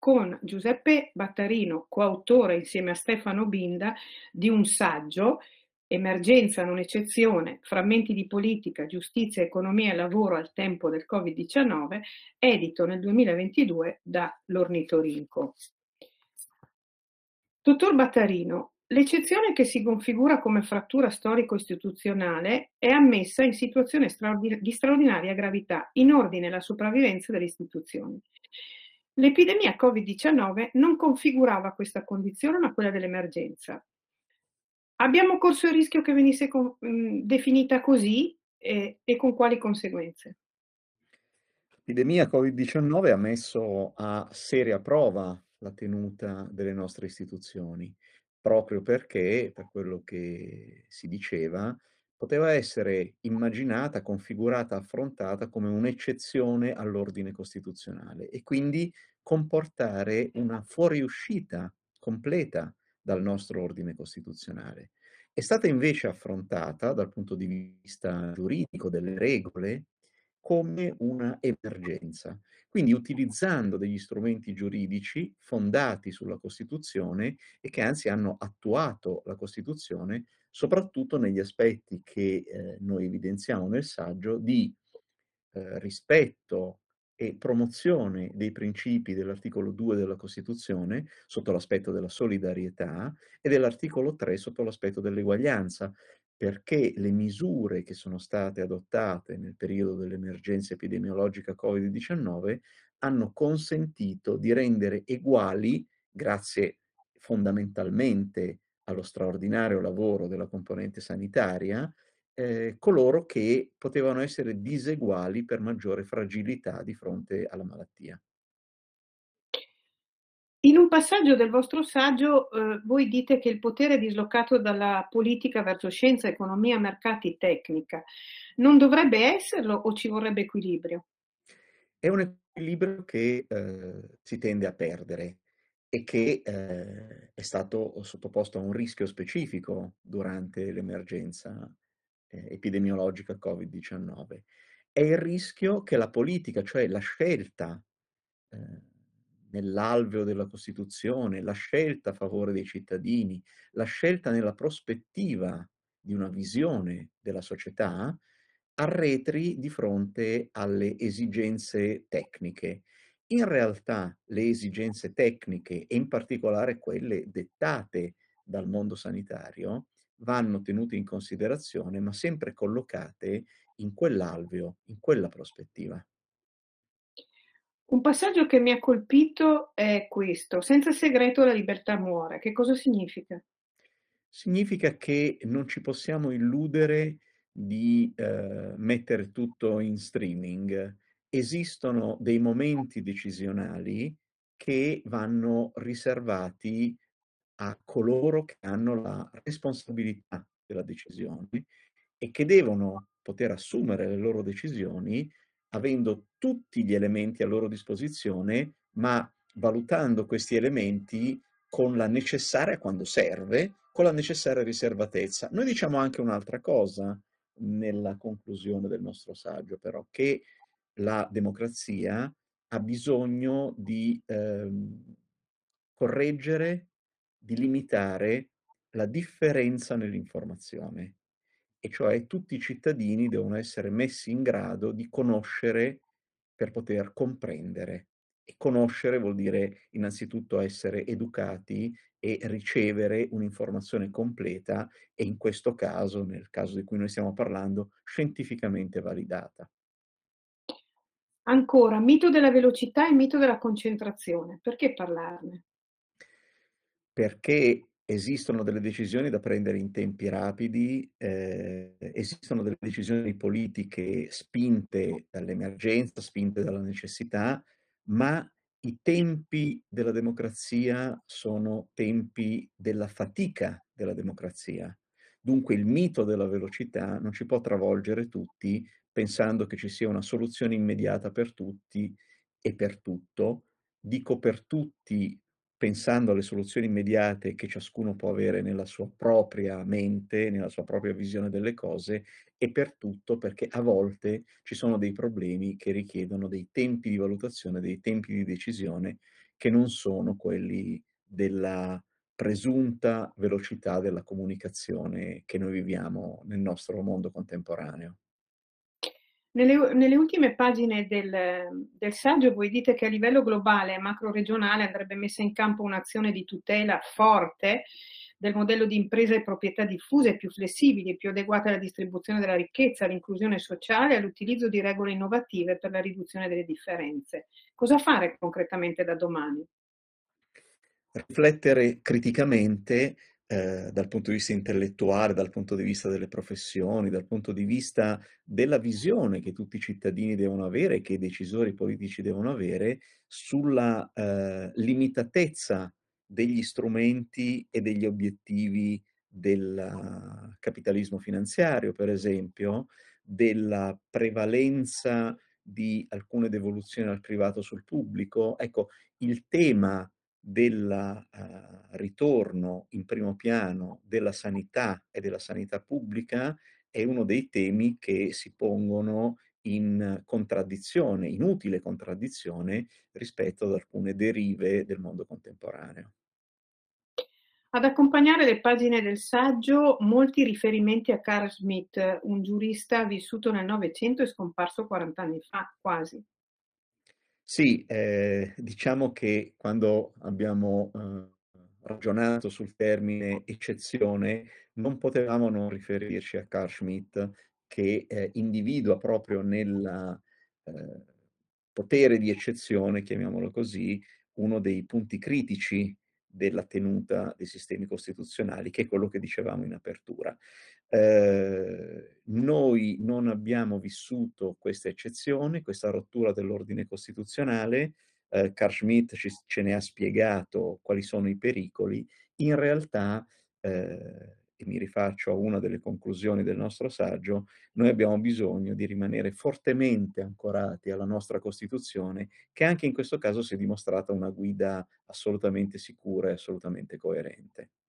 con Giuseppe Battarino, coautore insieme a Stefano Binda di un saggio, Emergenza non eccezione, frammenti di politica, giustizia, economia e lavoro al tempo del Covid-19, edito nel 2022 da L'Ornitorinco. Dottor Battarino, l'eccezione che si configura come frattura storico-istituzionale è ammessa in situazione di straordinaria gravità in ordine alla sopravvivenza delle istituzioni. L'epidemia Covid-19 non configurava questa condizione, ma quella dell'emergenza. Abbiamo corso il rischio che venisse definita così e con quali conseguenze? L'epidemia Covid-19 ha messo a seria prova la tenuta delle nostre istituzioni, proprio perché, per quello che si diceva, poteva essere immaginata, configurata, affrontata come un'eccezione all'ordine costituzionale e quindi comportare una fuoriuscita completa dal nostro ordine costituzionale. È stata invece affrontata dal punto di vista giuridico, delle regole, come una emergenza. Quindi utilizzando degli strumenti giuridici fondati sulla Costituzione e che anzi hanno attuato la Costituzione, soprattutto negli aspetti che noi evidenziamo nel saggio di rispetto e promozione dei principi dell'articolo 2 della Costituzione sotto l'aspetto della solidarietà e dell'articolo 3 sotto l'aspetto dell'eguaglianza, perché le misure che sono state adottate nel periodo dell'emergenza epidemiologica Covid-19 hanno consentito di rendere eguali, grazie fondamentalmente allo straordinario lavoro della componente sanitaria, coloro che potevano essere diseguali per maggiore fragilità di fronte alla malattia. In un passaggio del vostro saggio, voi dite che il potere è dislocato dalla politica verso scienza, economia, mercati, tecnica. Non dovrebbe esserlo o ci vorrebbe equilibrio? È un equilibrio che, si tende a perdere e che, è stato sottoposto a un rischio specifico durante l'emergenza, epidemiologica Covid-19. È il rischio che la politica, cioè la scelta, ehm, nell'alveo della Costituzione, la scelta a favore dei cittadini, la scelta nella prospettiva di una visione della società, arretri di fronte alle esigenze tecniche. In realtà le esigenze tecniche, e in particolare quelle dettate dal mondo sanitario, vanno tenute in considerazione, ma sempre collocate in quell'alveo, in quella prospettiva. Un passaggio che mi ha colpito è questo: senza segreto la libertà muore. Che cosa significa? Significa che non ci possiamo illudere di, mettere tutto in streaming. Esistono dei momenti decisionali che vanno riservati a coloro che hanno la responsabilità della decisione e che devono poter assumere le loro decisioni avendo tutti gli elementi a loro disposizione, ma valutando questi elementi con la necessaria, quando serve, con la necessaria riservatezza. Noi diciamo anche un'altra cosa nella conclusione del nostro saggio, però, che la democrazia ha bisogno di correggere, di limitare la differenza nell'informazione, e cioè tutti i cittadini devono essere messi in grado di conoscere per poter comprendere. E conoscere vuol dire innanzitutto essere educati e ricevere un'informazione completa e in questo caso, nel caso di cui noi stiamo parlando, scientificamente validata. Ancora, mito della velocità e mito della concentrazione. Perché parlarne? Perché esistono delle decisioni da prendere in tempi rapidi, esistono delle decisioni politiche spinte dall'emergenza, spinte dalla necessità, ma i tempi della democrazia sono tempi della fatica della democrazia. Dunque il mito della velocità non ci può travolgere tutti pensando che ci sia una soluzione immediata per tutti e per tutto. Dico per tutti pensando alle soluzioni immediate che ciascuno può avere nella sua propria mente, nella sua propria visione delle cose, e per tutto perché a volte ci sono dei problemi che richiedono dei tempi di valutazione, dei tempi di decisione che non sono quelli della presunta velocità della comunicazione che noi viviamo nel nostro mondo contemporaneo. Nelle ultime pagine del saggio voi dite che a livello globale e macroregionale andrebbe messa in campo un'azione di tutela forte del modello di impresa e proprietà diffuse, più flessibili e più adeguate alla distribuzione della ricchezza, all'inclusione sociale e all'utilizzo di regole innovative per la riduzione delle differenze. Cosa fare concretamente da domani? Riflettere criticamente, dal punto di vista intellettuale, dal punto di vista delle professioni, dal punto di vista della visione che tutti i cittadini devono avere e che i decisori politici devono avere, sulla, limitatezza degli strumenti e degli obiettivi del capitalismo finanziario, per esempio, della prevalenza di alcune devoluzioni al privato sul pubblico. Ecco, il tema del ritorno in primo piano della sanità e della sanità pubblica è uno dei temi che si pongono in contraddizione, inutile contraddizione, rispetto ad alcune derive del mondo contemporaneo. Ad accompagnare le pagine del saggio, molti riferimenti a Carl Schmitt, un giurista vissuto nel Novecento e scomparso 40 anni fa, quasi. Sì, diciamo che quando abbiamo, ragionato sul termine eccezione, non potevamo non riferirci a Carl Schmitt che, individua proprio nella ehm, potere di eccezione, chiamiamolo così, uno dei punti critici della tenuta dei sistemi costituzionali, che è quello che dicevamo in apertura. Noi non abbiamo vissuto questa eccezione, questa rottura dell'ordine costituzionale, Carl Schmitt ce ne ha spiegato quali sono i pericoli. In realtà, e mi rifaccio a una delle conclusioni del nostro saggio, noi abbiamo bisogno di rimanere fortemente ancorati alla nostra Costituzione, che anche in questo caso si è dimostrata una guida assolutamente sicura e assolutamente coerente.